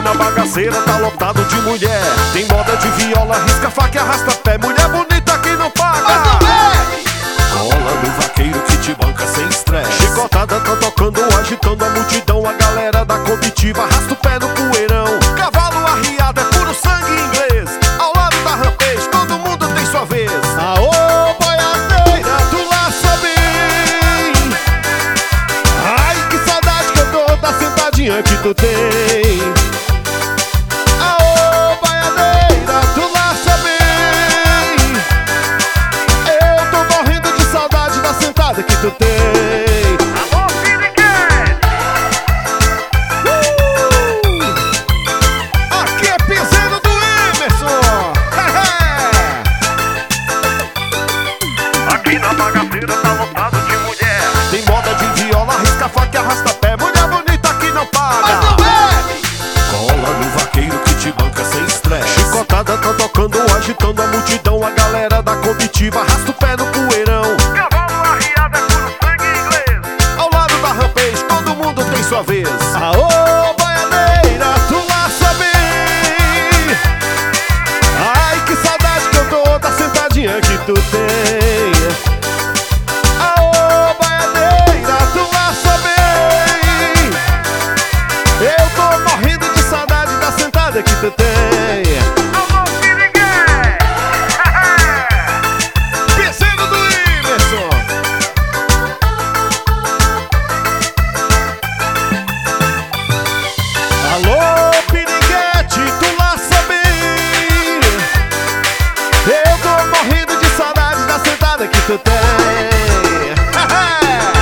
na bagaceira tá lotado de mulher. Tem moda de viola, risca, faca e arrasta pé. Mulher bonita que não paga. Cola no vaqueiro que te banca sem estresse. Chicotada tá tocando, agitando a multidão. A galera da comitiva arrasta o pé no poeirão. Cavalo arriado é puro sangue inglês. Ao lado da Rampage todo mundo tem sua vez. Aô, boiadeira, tu laça bem. Ai, que saudade que eu tô da sentadinha que tu tem. Aô, boiadeira, tu laça bem. Eu tô morrendo de saudade da sentada que tu tem. Na bagaceira tá lotado de mulher. Tem moda de viola, risca, faca e arrasta pé. Mulher bonita que não paga. Cola no vaqueiro que te banca sem estresse. Chicotada tá tocando, agitando a multidão. A galera da comitiva arrasta o pé no poeirão. Cavalo arriado é puro sangue inglês. Ao lado da Rampage todo mundo tem sua vez. Aô, boiadeira, tu laça bem. Ai, que saudade que eu tô da sentadinha que tu tem. Que tu tem. Alô, Piriguete! Piseiro do Iverson. Alô, Piriguete, tu laça bem. Eu tô morrendo de saudade da sentada que tu tem.